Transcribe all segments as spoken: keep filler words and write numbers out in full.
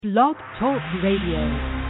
Blog Talk Radio.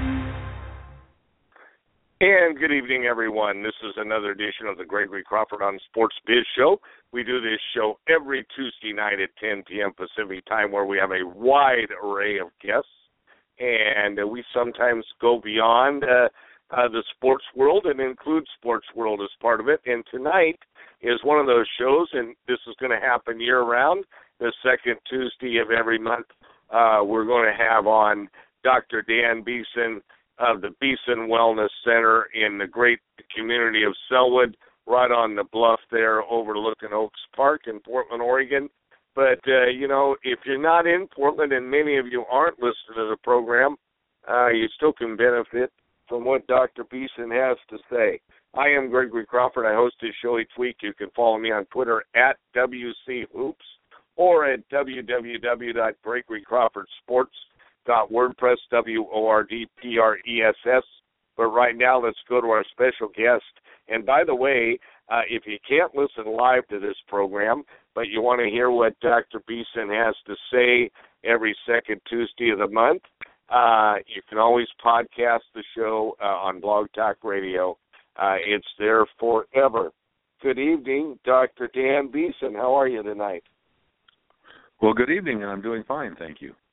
And good evening, everyone. This is another edition of the Gregory Crawford on Sports Biz Show. We do this show every Tuesday night at ten p.m. Pacific time, where we have a wide array of guests. And uh, we sometimes go beyond uh, uh, the sports world and include sports world as part of it. And tonight is one of those shows, and this is going to happen year-round, the second Tuesday of every month. Uh, we're going to have on Doctor Dan Beeson of the Beeson Wellness Center in the great community of Selwood, right on the bluff there overlooking Oaks Park in Portland, Oregon. But, uh, you know, if you're not in Portland, and many of you aren't listening to the program, uh, you still can benefit from what Doctor Beeson has to say. I am Gregory Crawford. I host this show each week. You can follow me on Twitter at W C Hoops or at w w w dot gregory crawford sports dot wordpress, W O R D P R E S S. But right now, let's go to our special guest. And by the way, uh, if you can't listen live to this program, but you want to hear what Doctor Beeson has to say every second Tuesday of the month, uh, you can always podcast the show uh, on Blog Talk Radio. Uh, it's there forever. Good evening, Doctor Dan Beeson. How are you tonight? Well, good evening, and I'm doing fine, thank you.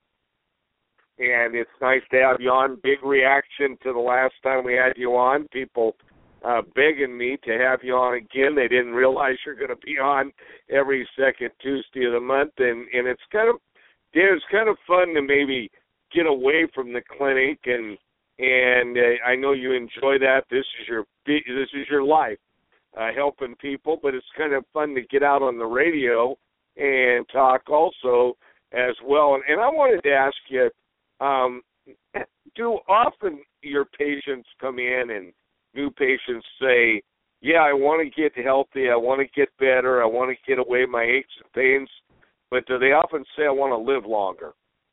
And it's nice to have you on. Big reaction to the last time we had you on. People uh, begging me to have you on again. They didn't realize you're going to be on every second Tuesday of the month, and, and it's kind of yeah, it's kind of fun to maybe get away from the clinic, and and uh, I know you enjoy that. This is your this is your life, uh, helping people, but it's kind of fun to get out on the radio and talk also as well. And, and I wanted to ask you, um, do often your patients come in and new patients say, yeah, I want to get healthy, I want to get better, I want to get away my aches and pains, but do they often say, I want to live longer?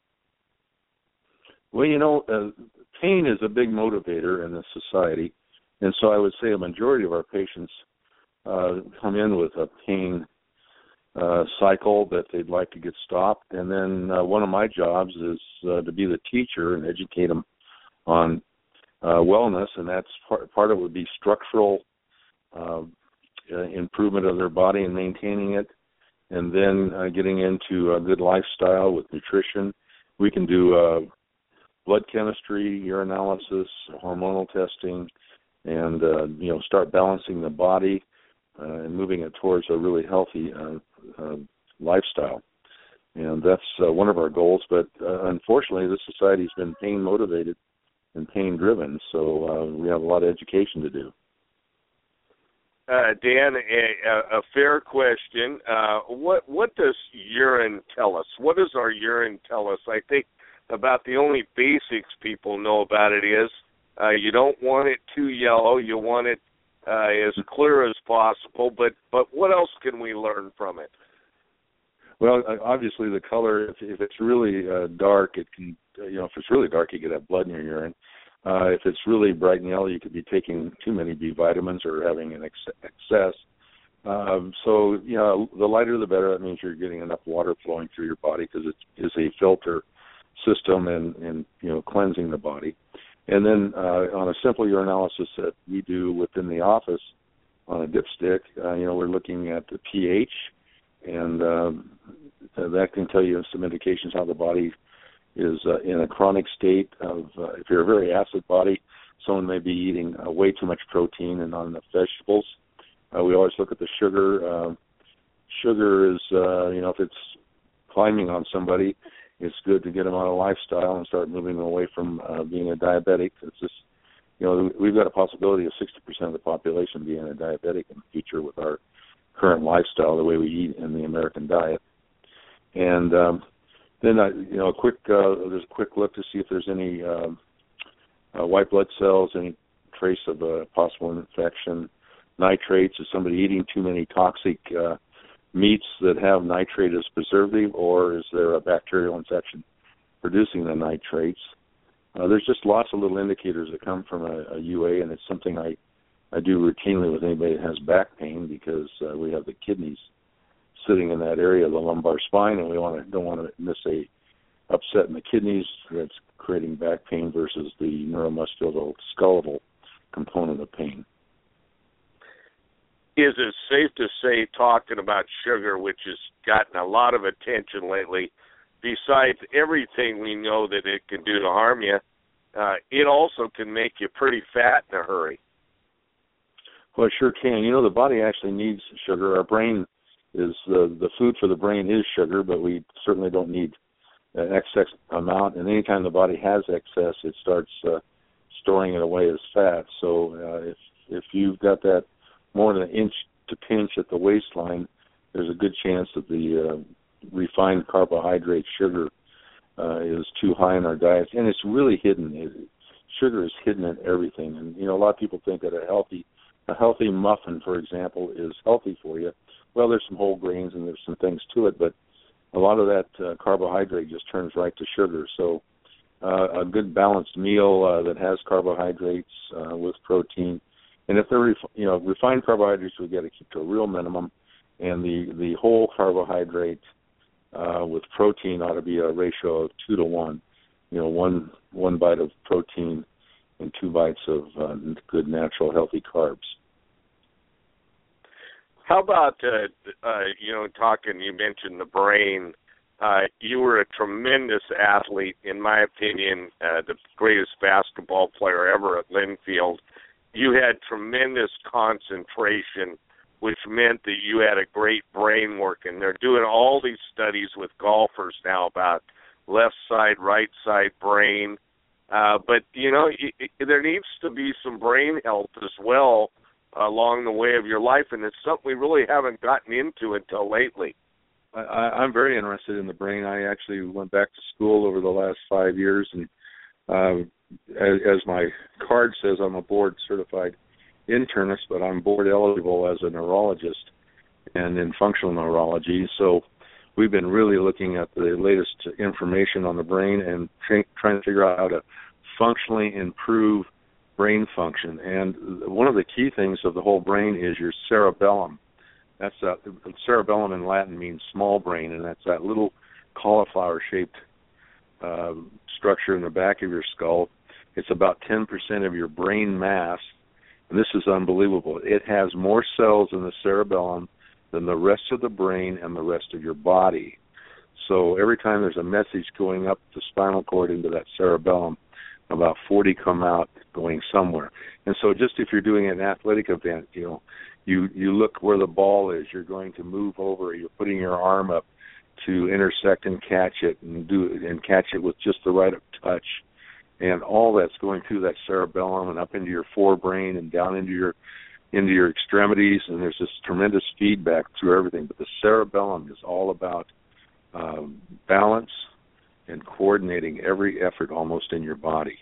Well, you know, uh, pain is a big motivator in this society, and so I would say a majority of our patients uh, come in with a pain Uh, cycle that they'd like to get stopped, and then uh, one of my jobs is uh, to be the teacher and educate them on uh, wellness, and that's part, part of it would be structural uh, uh, improvement of their body and maintaining it, and then uh, getting into a good lifestyle with nutrition. We can do uh, blood chemistry, urinalysis, hormonal testing, and uh, you know start balancing the body uh, and moving it towards a really healthy uh, Uh, lifestyle, and that's uh, one of our goals. But uh, unfortunately, this society's been pain motivated and pain driven, so uh, we have a lot of education to do. Uh, Dan, a, a fair question. Uh, what what does urine tell us? What does our urine tell us? I think about the only basics people know about it is uh, you don't want it too yellow. You want it Uh, as clear as possible, but, but what else can we learn from it? Well, obviously the color, if, if it's really uh, dark, it can, you know, if it's really dark, you could have blood in your urine. Uh, if it's really bright and yellow, you could be taking too many B vitamins or having an ex- excess. Um, so, you know, the lighter the better. That means you're getting enough water flowing through your body because it is a filter system and, and, you know, cleansing the body. And then uh, on a simple urinalysis that we do within the office on a dipstick, uh, you know, we're looking at the pH, and um, that can tell you some indications how the body is uh, in a chronic state of, uh, if you're a very acid body, someone may be eating uh, way too much protein and not enough vegetables. Uh, we always look at the sugar. Uh, sugar is, uh, you know, if it's climbing on somebody, it's good to get them on a lifestyle and start moving away from uh, being a diabetic. It's just, you know, we've got a possibility of sixty percent of the population being a diabetic in the future with our current lifestyle, the way we eat in the American diet. And um, then, I, you know, a quick, uh, there's a quick look to see if there's any uh, uh, white blood cells, any trace of a possible infection. Nitrates, is somebody eating too many toxic uh meats that have nitrate as preservative, or is there a bacterial infection producing the nitrates? Uh, there's just lots of little indicators that come from a, a U A, and it's something I, I do routinely with anybody that has back pain because uh, we have the kidneys sitting in that area of the lumbar spine, and we want to don't want to miss a upset in the kidneys that's back pain versus the neuromusculoskeletal component of pain. Is it safe to say, talking about sugar, which has gotten a lot of attention lately, besides everything we know that it can do to harm you, uh, it also can make you pretty fat in a hurry? Well, it sure can. You know, the body actually needs sugar. Our brain is, uh, the food for the brain is sugar, but we certainly don't need an excess amount. And anytime the body has excess, it starts uh, storing it away as fat. So uh, if if you've got that more than an inch to pinch at the waistline, there's a good chance that the uh, refined carbohydrate sugar uh, is too high in our diets. And it's really hidden. It, sugar is hidden in everything. And, you know, a lot of people think that a healthy a healthy muffin, for example, is healthy for you. Well, there's some whole grains and there's some things to it, but a lot of that uh, carbohydrate just turns right to sugar. So uh, a good balanced meal uh, that has carbohydrates uh, with protein. And if they're, ref- you know, refined carbohydrates, we've got to keep to a real minimum. And the, the whole carbohydrate uh, with protein ought to be a ratio of two to one. You know, one one bite of protein and two bites of uh, good, natural, healthy carbs. How about, uh, uh, you know, talking, you mentioned the brain. Uh, you were a tremendous athlete, in my opinion, uh, the greatest basketball player ever at Linfield. You had tremendous concentration, which meant that you had a great brain working. They're doing all these studies with golfers now about left side, right side brain. Uh, but, you know, y- y- there needs to be some brain health as well along the way of your life, and it's something we really haven't gotten into until lately. I, I'm very interested in the brain. I actually went back to school over the last five years, and uh, as, as my card says, I'm a board-certified internist, but I'm board eligible as a neurologist and in functional neurology. So we've been really looking at the latest information on the brain and tra- trying to figure out how to functionally improve brain function. And one of the key things of the whole brain is your cerebellum. That's that, cerebellum in Latin means small brain, and that's that little cauliflower-shaped uh, structure in the back of your skull. It's about ten percent of your brain mass, and this is unbelievable. It has more cells in the cerebellum than the rest of the brain and the rest of your body. So every time there's a message going up the spinal cord into that cerebellum, about forty come out going somewhere. And so just if you're doing an athletic event, you know, you, you look where the ball is, you're going to move over, you're putting your arm up to intersect and catch it and do and catch it with just the right touch. And all that's going through that cerebellum and up into your forebrain and down into your into your extremities, and there's this tremendous feedback through everything. But the cerebellum is all about um, balance and coordinating every effort almost in your body.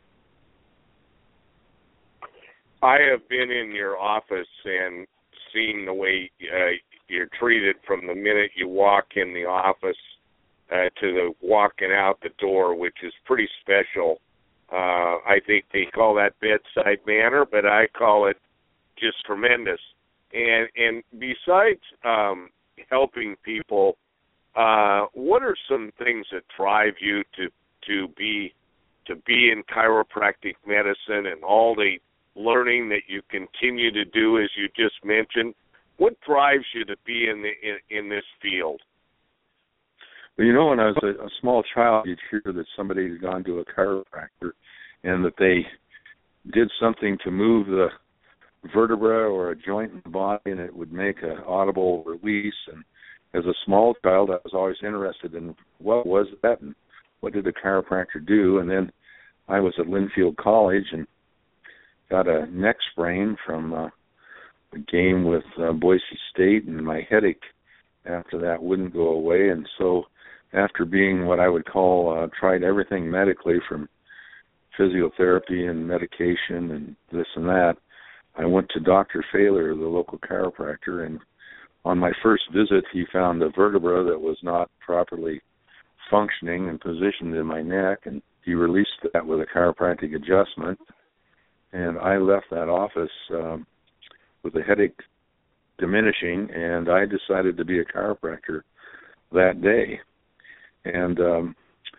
I have been in your office and seen the way uh, you're treated from the minute you walk in the office uh, to the walking out the door, which is pretty special. Uh, I think they call that bedside manner, but I call it just tremendous. And and besides um, helping people, uh, what are some things that drive you to to be to be in chiropractic medicine and all the learning that you continue to do, as you just mentioned? What drives you to be in the in, in this field? Well, you know, when I was a, a small child, you'd hear that somebody had gone to a chiropractor and that they did something to move the vertebra or a joint in the body, and it would make an audible release. And as a small child, I was always interested in what was that and what did the chiropractor do. And then I was at Linfield College and got a neck sprain from uh, a game with uh, Boise State, and my headache after that wouldn't go away. And so after being what I would call, uh, tried everything medically from physiotherapy and medication and this and that, I went to Doctor Failer, the local chiropractor, and on my first visit, he found a vertebra that was not properly functioning and positioned in my neck, and he released that with a chiropractic adjustment. And I left that office um, with the headache diminishing, and I decided to be a chiropractor that day. And um,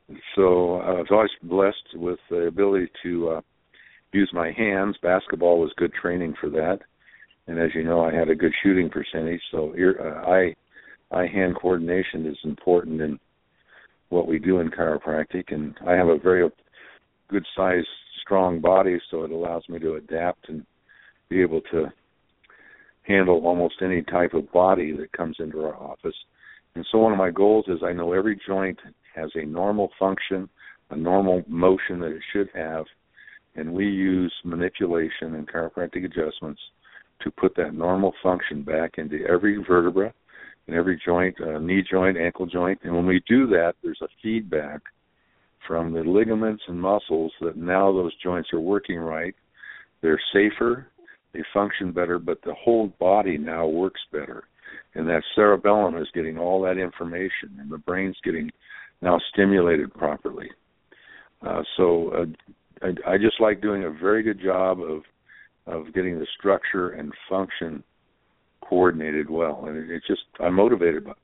so I was always blessed with the ability to uh, use my hands. Basketball was good training for that. And as you know, I had a good shooting percentage. So ear, uh, eye, eye hand coordination is important in what we do in chiropractic. And I have a very good sized, strong body, so it allows me to adapt and be able to handle almost any type of body that comes into our office. And so one of my goals is I know every joint has a normal function, a normal motion that it should have, and we use manipulation and chiropractic adjustments to put that normal function back into every vertebra and every joint, uh, knee joint, ankle joint. And when we do that, there's a feedback from the ligaments and muscles that now those joints are working right. They're safer, they function better, but the whole body now works better. And that cerebellum is getting all that information, and the brain's getting now stimulated properly. Uh, so uh, I, I just like doing a very good job of of getting the structure and function coordinated well. And it, it's just, I'm motivated by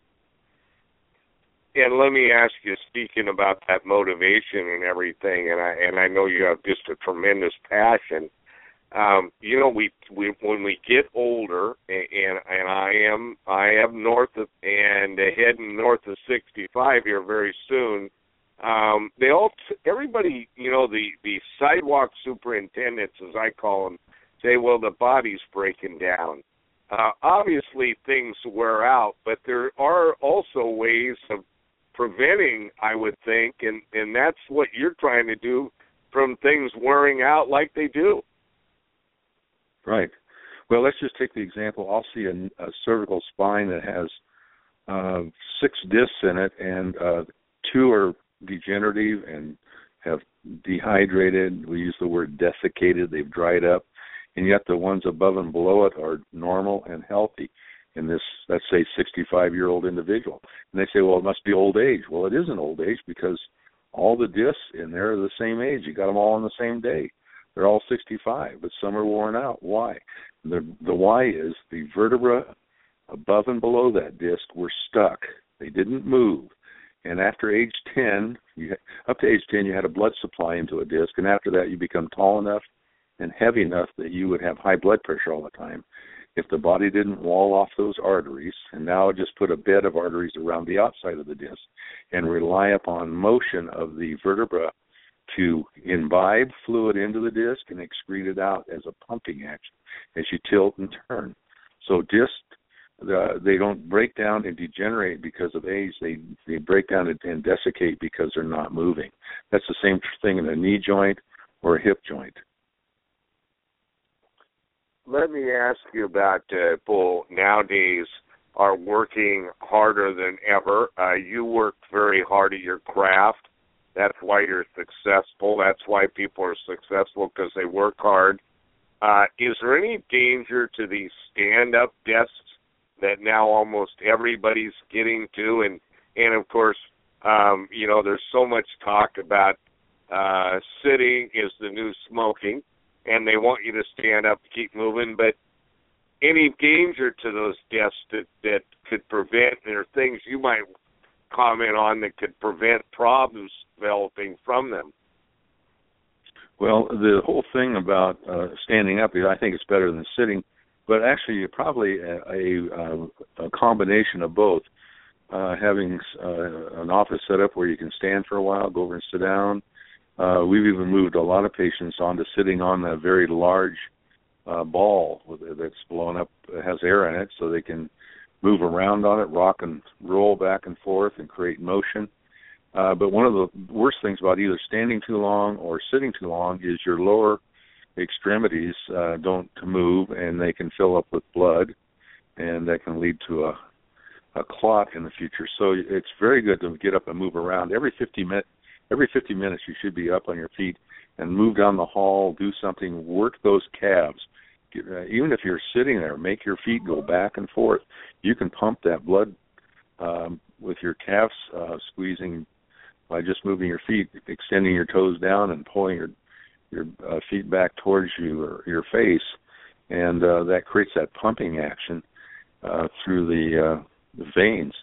it. And let me ask you, speaking about that motivation and everything, and I and I know you have just a tremendous passion. Um, you know, we we when we get older, and and I am I am north of and heading north of sixty-five here very soon. Um, they all everybody, you know, the the sidewalk superintendents, as I call them, say, well, the body's breaking down. Uh, obviously, things wear out, but there are also ways of preventing, I would think, and, and that's what you're trying to do, from things wearing out like they do. Right. Well, let's just take the example. I'll see a, a cervical spine that has uh, six discs in it, and uh, two are degenerative and have dehydrated. We use the word desiccated. They've dried up. And yet the ones above and below it are normal and healthy in this, let's say, sixty-five-year-old individual. And they say, well, it must be old age. Well, it isn't old age because all the discs in there are the same age. You got them all on the same day. They're all sixty-five, but some are worn out. Why? The, the why is the vertebra above and below that disc were stuck. They didn't move. And after age ten, you, up to age ten, you had a blood supply into a disc, and after that you become tall enough and heavy enough that you would have high blood pressure all the time. If the body didn't wall off those arteries, and now just put a bed of arteries around the outside of the disc and rely upon motion of the vertebra to imbibe fluid into the disc and excrete it out as a pumping action as you tilt and turn. So discs, the, they don't break down and degenerate because of age. They they break down and, and desiccate because they're not moving. That's the same thing in a knee joint or a hip joint. Let me ask you about uh, people nowadays are working harder than ever. Uh, you worked very hard at your craft. That's why you're successful. That's why people are successful, because they work hard. Uh, is there any danger to these stand-up desks that now almost everybody's getting to? And, and of course, um, you know, there's so much talk about uh, sitting is the new smoking, and they want you to stand up to keep moving. But any danger to those desks that, that could prevent, there are things you might comment on that could prevent problems developing from them? Well, the whole thing about uh, standing up, I think it's better than sitting, but actually probably a, a, a combination of both. Uh, having uh, an office set up where you can stand for a while, go over and sit down. Uh, we've even moved a lot of patients onto sitting on a very large uh, ball that's blown up, has air in it, so they can move around on it, rock and roll back and forth and create motion. Uh, but one of the worst things about either standing too long or sitting too long is your lower extremities uh, don't move, and they can fill up with blood, and that can lead to a, a clot in the future. So it's very good to get up and move around. Every fifty minutes, every fifty minutes you should be up on your feet and move down the hall, do something, work those calves. Uh, even if you're sitting there, make your feet go back and forth. You can pump that blood um, with your calves uh, squeezing by just moving your feet, extending your toes down and pulling your your uh, feet back towards you or your face, and uh, that creates that pumping action uh, through the, uh, the veins.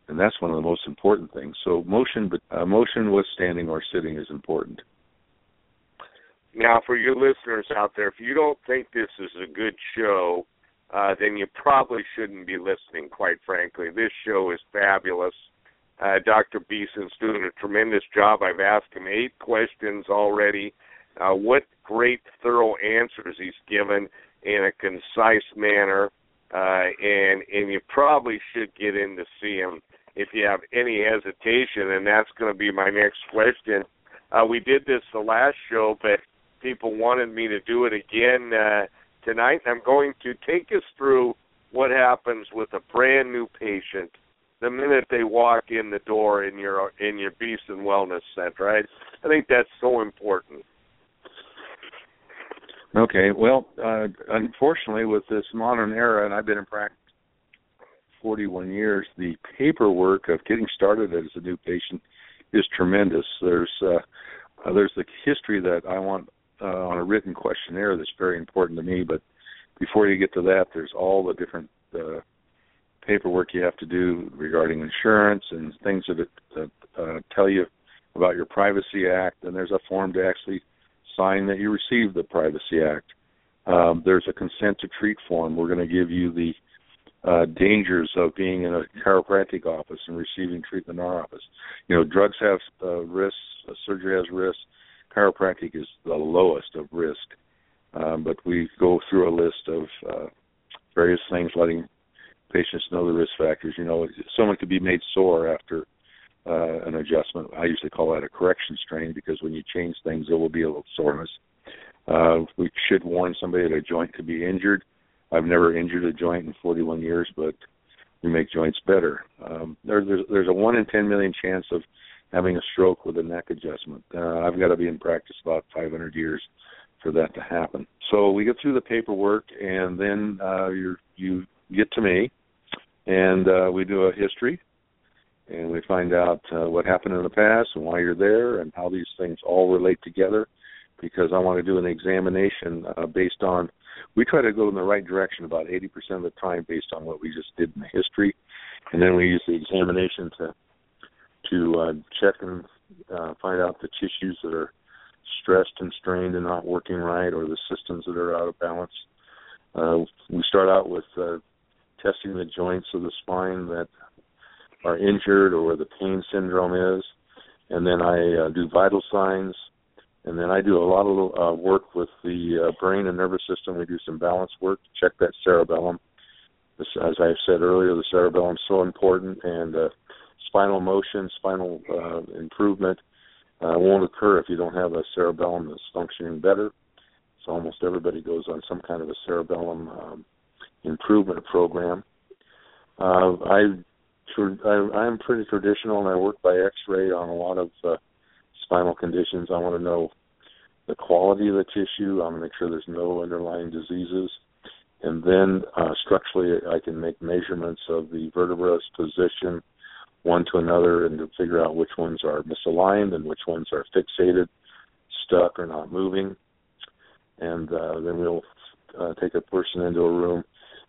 And that's one of the most important things. So motion, uh, motion with standing or sitting is important. Now, for your listeners out there, if you don't think this is a good show, uh, then you probably shouldn't be listening, quite frankly. This show is fabulous. Uh, Doctor Beeson's doing a tremendous job. I've asked him eight questions already. Uh, what great, thorough answers he's given in a concise manner. Uh, and, and you probably should get in to see him if you have any hesitation, and that's going to be my next question. Uh, we did this the last show, but people wanted me to do it again uh, tonight. I'm going to take us through what happens with a brand new patient the minute they walk in the door in your in your Beeson Wellness Center. Right? I think that's so important. Okay. Well, uh, unfortunately, with this modern era, and I've been in practice forty-one years, the paperwork of getting started as a new patient is tremendous. There's uh, there's the history that I want uh, on a written questionnaire that's very important to me, but before you get to that, there's all the different uh, paperwork you have to do regarding insurance and things that, it, that uh, tell you about your Privacy Act, and there's a form to actually sign that you received the Privacy Act. Um, there's a consent to treat form. We're going to give you the uh, dangers of being in a chiropractic office and receiving treatment in our office. You know, drugs have uh, risks, uh, surgery has risks. Chiropractic is the lowest of risk. Um, but we go through a list of uh, various things, letting patients know the risk factors. You know, someone could be made sore after uh, an adjustment. I usually call that a correction strain, because when you change things, there will be a little soreness. Uh, we should warn somebody that a joint could be injured. I've never injured a joint in forty-one years, but we make joints better. Um, there, there's, there's a one in ten million chance of having a stroke with a neck adjustment. Uh, I've got to be in practice about five hundred years for that to happen. So we get through the paperwork, and then uh, you're, you get to me, and uh, we do a history, and we find out uh, what happened in the past and why you're there and how these things all relate together, because I want to do an examination uh, based on, we try to go in the right direction about eighty percent of the time based on what we just did in the history, and then we use the examination to to uh, check and uh, find out the tissues that are stressed and strained and not working right, or the systems that are out of balance. Uh, we start out with uh, testing the joints of the spine that are injured or where the pain syndrome is, and then I uh, do vital signs, and then I do a lot of uh, work with the uh, brain and nervous system. We do some balance work to check that cerebellum. This, as I said earlier, the cerebellum is so important, and uh, spinal motion, spinal uh, improvement uh, won't occur if you don't have a cerebellum that's functioning better. So almost everybody goes on some kind of a cerebellum um, improvement program. Uh, I, I, I'm pretty traditional, and I work by X-ray on a lot of uh, spinal conditions. I want to know the quality of the tissue. I want to make sure there's no underlying diseases. And then uh, structurally, I can make measurements of the vertebrae's position one to another, and to figure out which ones are misaligned and which ones are fixated, stuck, or not moving. And uh, then we'll uh, take a person into a room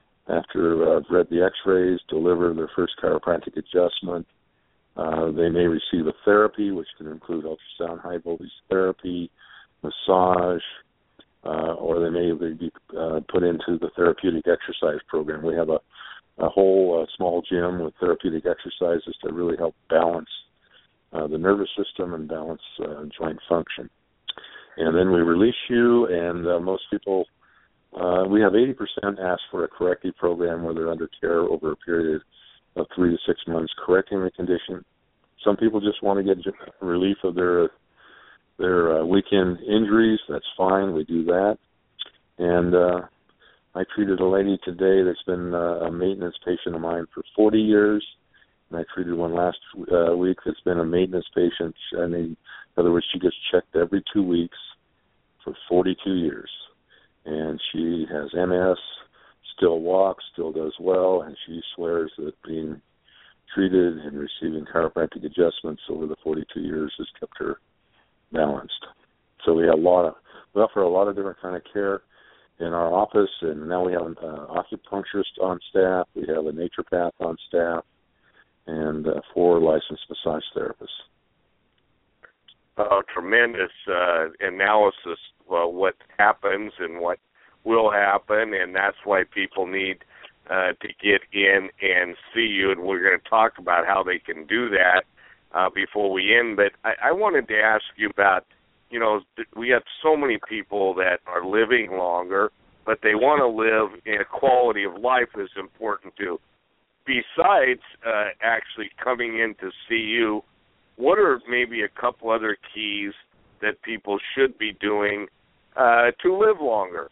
after I've uh, read the X-rays, deliver their first chiropractic adjustment. Uh, they may receive a therapy, which can include ultrasound, high voltage therapy, massage, uh, or they may be uh, put into the therapeutic exercise program. We have a, a whole uh, small gym with therapeutic exercises to really help balance uh, the nervous system and balance uh, joint function. And then we release you, and uh, most people, uh, we have eighty percent ask for a corrective program where they're under care over a period of three to six months, correcting the condition. Some people just want to get relief of their their uh, weekend injuries. That's fine. We do that. And uh, I treated a lady today that's been uh, a maintenance patient of mine for forty years, and I treated one last uh, week that's been a maintenance patient. I mean, in other words, she gets checked every two weeks for forty-two years. And she has M S, still walks, still does well, and she swears that being treated and receiving chiropractic adjustments over the forty-two years has kept her balanced. So we have a lot of, we offer a lot of different kind of care in our office, and now we have an uh, acupuncturist on staff, we have a naturopath on staff, and uh, for licensed massage therapists. Uh, tremendous uh, analysis of what happens and what will happen, and that's why people need uh, to get in and see you, and we're going to talk about how they can do that uh, before we end. But I, I wanted to ask you about, you know, we have so many people that are living longer, but they want to live in a quality of life is important too. Besides uh, actually coming in to see you, what are maybe a couple other keys that people should be doing uh, to live longer?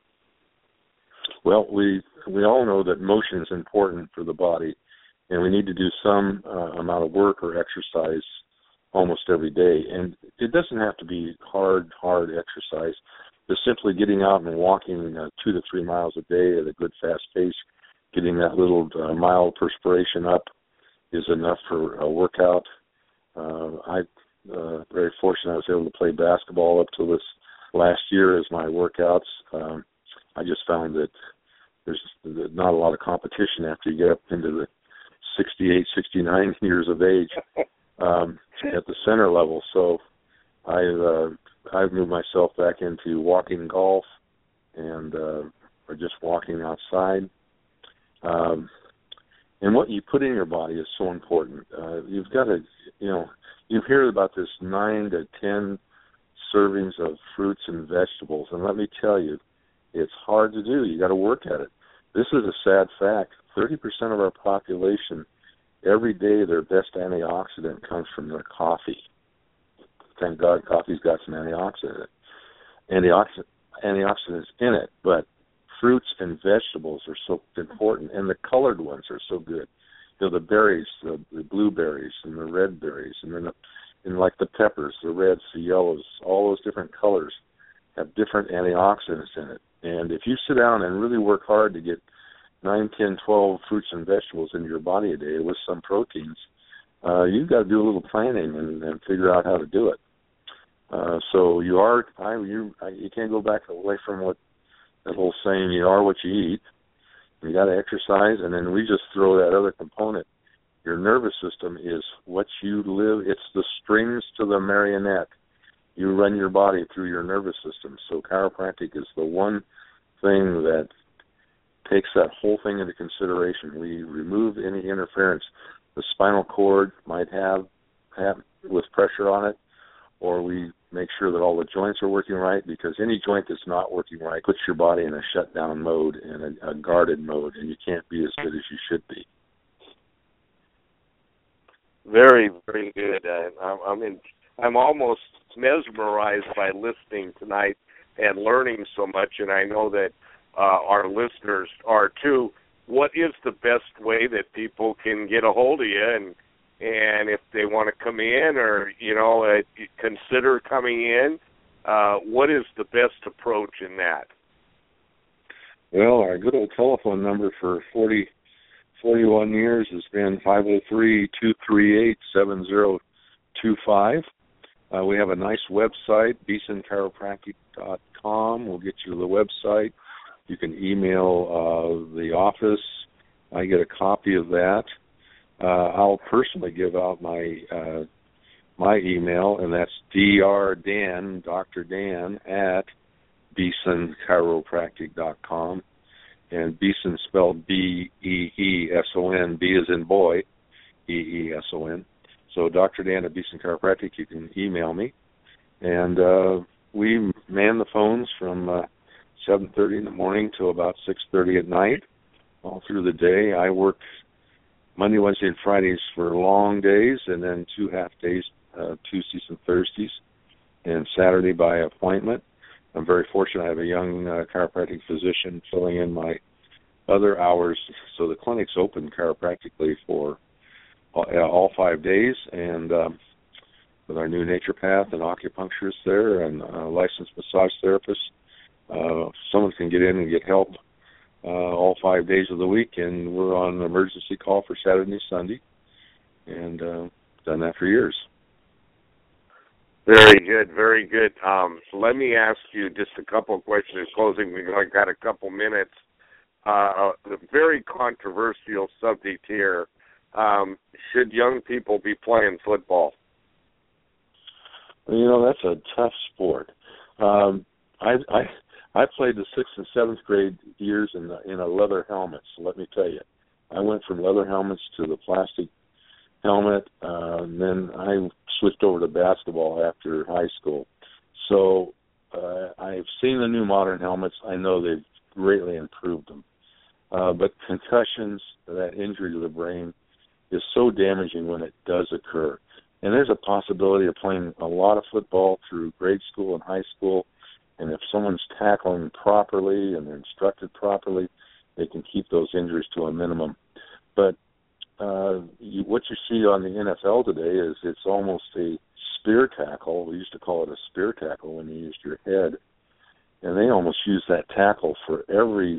Well, we we all know that motion is important for the body, and we need to do some uh, amount of work or exercise almost every day. And it doesn't have to be hard, hard exercise. Just simply getting out and walking uh, two to three miles a day at a good fast pace, getting that little uh, mile perspiration up is enough for a workout. Uh, I uh, very fortunate I was able to play basketball up till this last year as my workouts. Um, I just found that there's not a lot of competition after you get up into the sixty-eight, sixty-nine years of age um, at the center level. So I've, uh, I've moved myself back into walking golf and uh, or just walking outside. Um, and what you put in your body is so important. Uh, you've got to, you know, you hear about this nine to ten servings of fruits and vegetables, and let me tell you, it's hard to do. You got to work at it. This is a sad fact. thirty percent of our population, every day, their best antioxidant comes from their coffee. Thank God coffee's got some antioxidant, antioxidant, antioxidants in it, but fruits and vegetables are so important, and the colored ones are so good. You know, the berries, the, the blueberries and the red berries, and then the, and like the peppers, the reds, the yellows, all those different colors have different antioxidants in it. And if you sit down and really work hard to get nine, ten, twelve fruits and vegetables into your body a day with some proteins, uh, you've got to do a little planning and, and figure out how to do it. Uh, so you are, I, you, I, you can't go back away from what that whole saying, you are what you eat. You got to exercise, and then we just throw that other component. Your nervous system is what you live. It's the strings to the marionette. You run your body through your nervous system. So chiropractic is the one thing that takes that whole thing into consideration. We remove any interference the spinal cord might have, have with pressure on it, or we make sure that all the joints are working right, because any joint that's not working right puts your body in a shutdown mode and a, a guarded mode, and you can't be as good as you should be. Very, very good. Uh, I'm, I'm, in, I'm almost mesmerized by listening tonight and learning so much, and I know that uh, our listeners are too. What is the best way that people can get a hold of you, and and if they want to come in or, you know, uh, consider coming in, uh, what is the best approach in that? Well, our good old telephone number for forty, forty-one years has been five oh three, two three eight, seven oh two five. Uh, we have a nice website, beeson chiropractic dot com. We'll get you to the website. You can email uh, the office. I get a copy of that. Uh, I'll personally give out my uh, my email, and that's drdan, Doctor Dan, at beeson chiropractic dot com. And Beeson spelled B E E S O N. B as in boy, E E S O N. So Doctor Dan at Beeson Chiropractic, you can email me. And uh, we man the phones from uh, seven thirty in the morning till about six thirty at night, all through the day. I work Monday, Wednesday, and Fridays for long days, and then two half days, uh, Tuesdays and Thursdays, and Saturday by appointment. I'm very fortunate I have a young uh, chiropractic physician filling in my other hours, so the clinic's open chiropractically for all, uh, all five days, and um, with our new naturopath and acupuncturist there and uh, licensed massage therapist, uh, someone can get in and get help Uh, all five days of the week, and we're on emergency call for Saturday and Sunday, and uh, done that for years. Very good, very good. Um, so let me ask you just a couple of questions in closing. We've only got a couple minutes. Uh, a very controversial subject here Um, should young people be playing football? Well, you know, that's a tough sport. Um, I, I I played the sixth and seventh grade years in the, in a leather helmet. So let me tell you, I went from leather helmets to the plastic helmet, uh, and then I switched over to basketball after high school. So uh, I've seen the new modern helmets. I know they've greatly improved them. Uh, but concussions, that injury to the brain, is so damaging when it does occur. And there's a possibility of playing a lot of football through grade school and high school, and if someone's tackling properly and they're instructed properly, they can keep those injuries to a minimum. But uh, you, what you see on the N F L today is it's almost a spear tackle. We used to call it a spear tackle when you used your head, and they almost use that tackle for every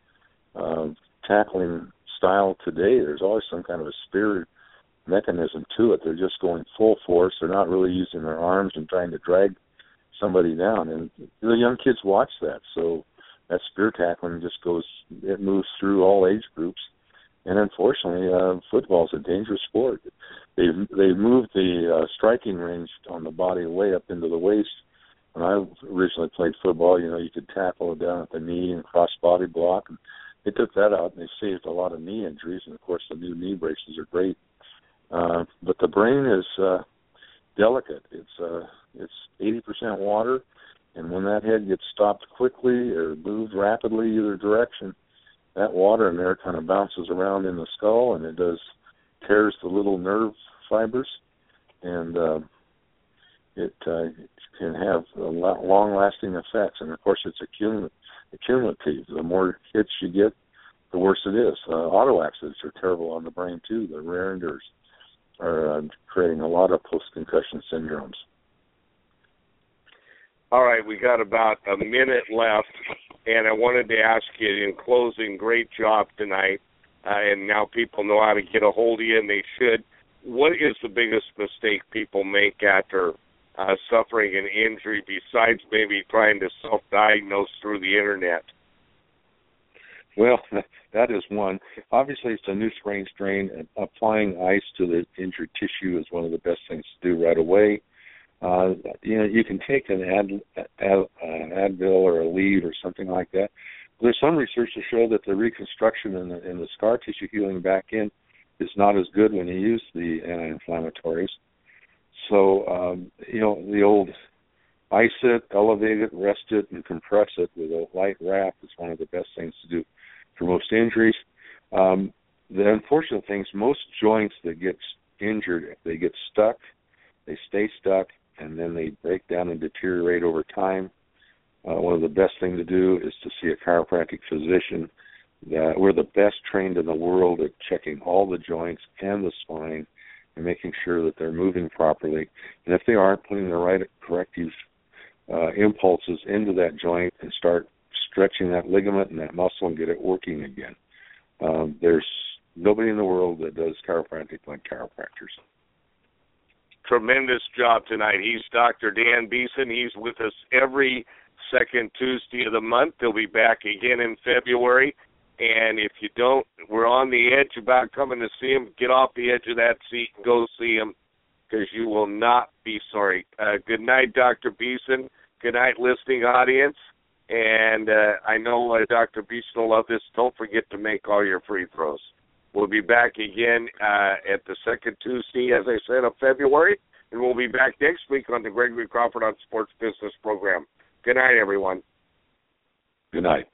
uh, tackling style today. There's always some kind of a spear mechanism to it. They're just going full force. They're not really using their arms and trying to drag somebody down. And the young kids watch that. So that spear tackling just goes, it moves through all age groups. And unfortunately, uh, football is a dangerous sport. They've, they've moved the uh, striking range on the body way up into the waist. When I originally played football, you know, you could tackle it down at the knee and cross body block. And they took that out, and they saved a lot of knee injuries. And, of course, the new knee braces are great. Uh, but the brain is uh, delicate. It's uh, it's eighty percent water, and when that head gets stopped quickly or moved rapidly either direction, that water in there kind of bounces around in the skull, and it does tears the little nerve fibers, and uh, it, uh, it can have long-lasting effects. And, of course, it's accumulative. accumulative. The more hits you get, the worse it is. Uh, auto accidents are terrible on the brain, too. The rear enders are uh, creating a lot of post-concussion syndromes. All right, we got about a minute left, and I wanted to ask you in closing, great job tonight, uh, and now people know how to get a hold of you, and they should. What is the biggest mistake people make after uh, suffering an injury besides maybe trying to self-diagnose through the Internet? Well, that is one. Obviously, it's a new sprain strain, and applying ice to the injured tissue is one of the best things to do right away. Uh, you know, you can take an Ad, Ad, an Advil or a Aleve or something like that. There's some research to show that the reconstruction and the, and the scar tissue healing back in is not as good when you use the anti-inflammatories. So, um, you know, the old ice it, elevate it, rest it, and compress it with a light wrap is one of the best things to do for most injuries. Um, the unfortunate thing is most joints that get injured, they get stuck, they stay stuck, and then they break down and deteriorate over time. Uh, one of the best things to do is to see a chiropractic physician. That we're the best trained in the world at checking all the joints and the spine and making sure that they're moving properly. And if they aren't, putting the right corrective uh, impulses into that joint and start stretching that ligament and that muscle and get it working again. Um, there's nobody in the world that does chiropractic like chiropractors. Tremendous job tonight. He's Doctor Dan Beeson. He's with us every second Tuesday of the month. He'll be back again in February. And if you don't, we're on the edge about coming to see him. Get off the edge of that seat and go see him because you will not be sorry. Uh, good night, Doctor Beeson. Good night, listening audience. And uh, I know uh, Doctor Beeson will love this. Don't forget to make all your free throws. We'll be back again uh, at the second Tuesday, as I said, of February. And we'll be back next week on the Gregory Crawford on Sports Business program. Good night, everyone. Good night.